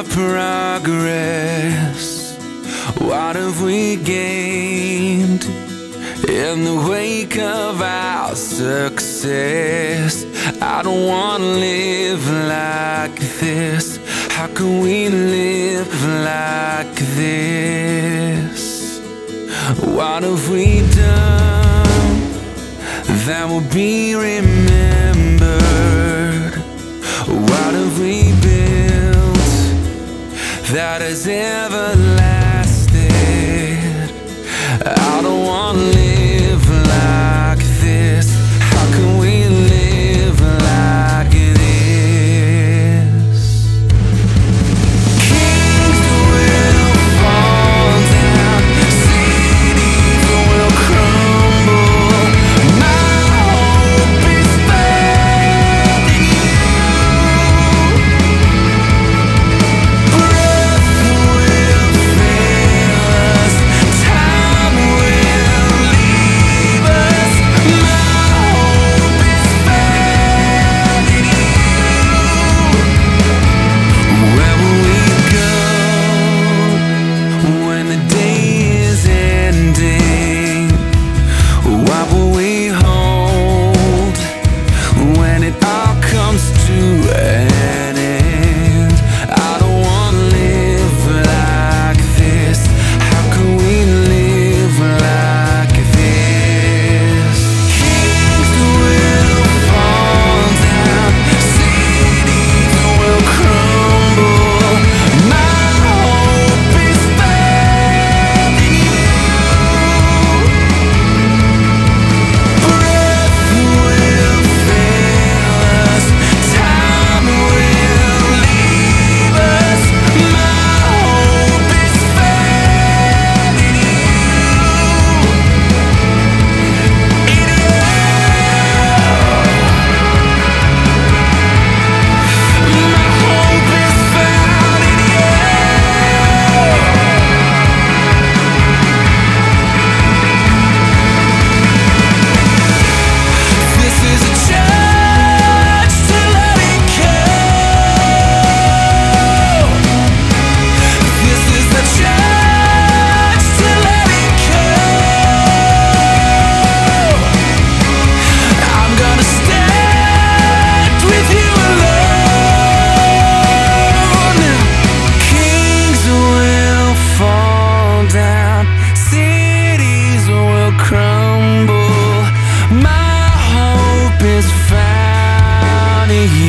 progress? What have we gained in the wake of our success? I don't wanna live like this. How can we live like this? What have we done that will be remembered? What have we built that has ever lasted? I don't wanna live like this. How can we live like this? Kings will fall down, cities will crumble. My hope is found in you. Breath will fail us, time will leave us. My hope is found in you. Where will we go when the day is ending? What will we hold when it all comes to an end? I don't wanna live like this. How can we live like this? Kings will fall down, cities will crumble. My hope is found in you. Breath will fail us, time will leave us. My hope is found in you. My hope is found in you. This is a church to let it go. This is the church to let it go. I'm gonna stand with you alone. Kings will fall down, cities will crumble. My hope is found in you.